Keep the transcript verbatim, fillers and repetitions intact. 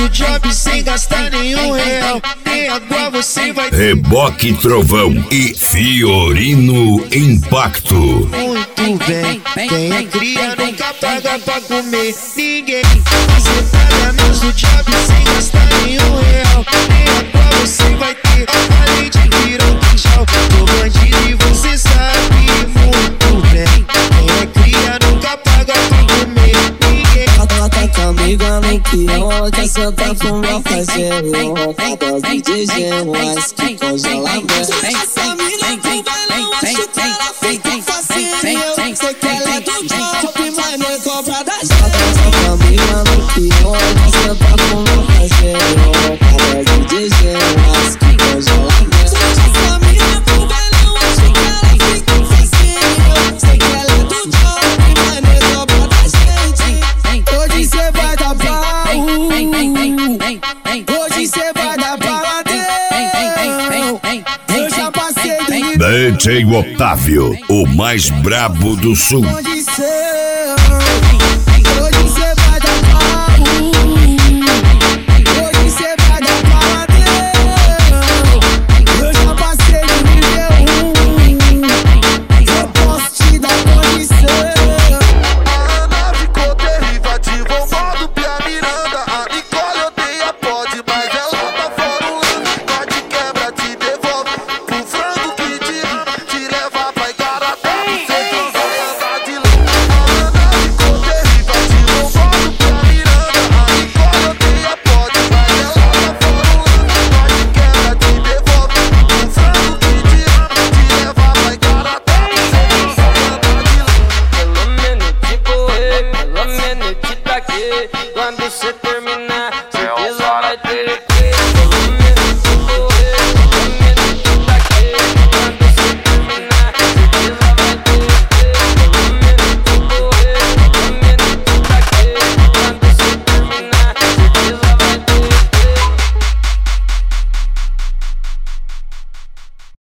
o job sem gastar nenhum real. Nem água você vai ter. Reboque Trovão e Fiorino Impacto. Muito bem, quem é cria nunca paga pra comer ninguém. Você paga menos o job sem gastar nenhum real. Nem água você vai ter, além de virar tchau. Tô bandido e você sabe muito bem. Quem é cria nunca paga pra comer ninguém. Ela tá comigo, nem que ontem senta pro meu parceiro. Tá D J, mas que congelamento. Essa mina tu vai não acho que ela fica facinho. Sei que ela é do top, mas nem cobra da gente. Ela tá comigo, nem que ontem senta pro meu parceiro. Tá D J, mas que congelamento. Essa mina tu vai não acho que ela fica facinho. Sei que ela é do top, mas nem cobra da gente. Hoje cê vai dar pau. Hoje cê vai dar paladão. Eu já passei do limite. D J Otávio, o mais brabo do sul. Hoje cê vai dar pau. Hoje cê vai dar paladão. Eu já passei do nível um. Eu posso te dar condição. A Ana ficou terrível, ativou o modo Pia Miranda. A Nicole odeia pode, mas ela tá fora o lance. Nós te quebra, te devolve pro frango que te ama, te leva pra Igarapé. Cê transou e andar de lã. A Ana ficou terrível, ativou o modo Pia Miranda. A Nicole odeia pode, mas ela tá fora o lance. Nós te quebra, te devolve pro frango que te ama, te leva pra Igarapé. Cê transou e andar de lã. Pelo menos te correr, pelo menos te taquei. Quando cê termina